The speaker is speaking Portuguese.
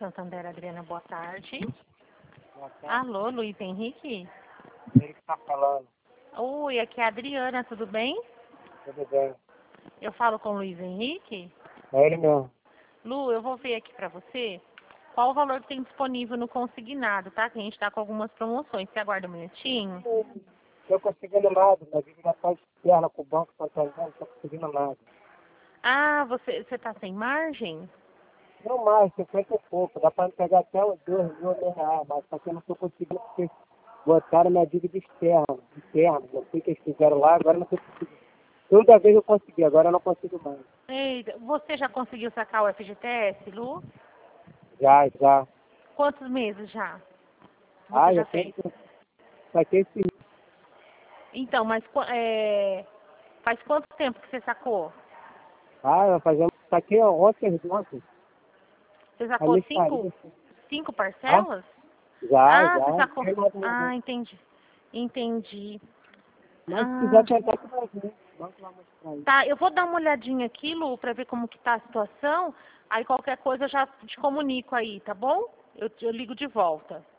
Santander, Adriana, boa tarde. Boa tarde. Alô, Luiz Henrique? Ele que tá falando. Oi, aqui é a Adriana, tudo bem? Tudo bem. Eu falo com o Luiz Henrique? É ele mesmo. Lu, eu vou ver aqui pra você qual o valor que tem disponível no consignado, tá? Que a gente tá com algumas promoções. Você aguarda um minutinho? Não tô conseguindo nada. Minha dívida tá externa com o Banco Santander, não tô conseguindo nada. Ah, você tá sem margem? Não mais, 50 e pouco. Dá pra me pegar até uns 2 mil reais, mas só que eu não tô conseguindo porque botaram minha dívida externa. Não sei o que eles fizeram lá, agora eu não tô conseguindo. Toda vez eu consegui, agora eu não consigo mais. Eita, você já conseguiu sacar o FGTS, Lu? Já. Quantos meses já? Você Ah, já já tenho fez? que saquei esse. Então, mas faz quanto tempo que você sacou? Ah, eu fazendo. Saquei ontem. Você A sacou me cinco, faria. cinco Ah, parcelas? já. Ah, você Não sacou. tem nada não. Ah, entendi. Entendi. Mas se quiser Ah, tentar que vai ver. O banco vai mostrar aí. tá. Eu vou dar uma olhadinha aqui, Lu, pra ver como que tá a situação. Aí qualquer coisa eu já te comunico aí, tá bom? Eu ligo de volta.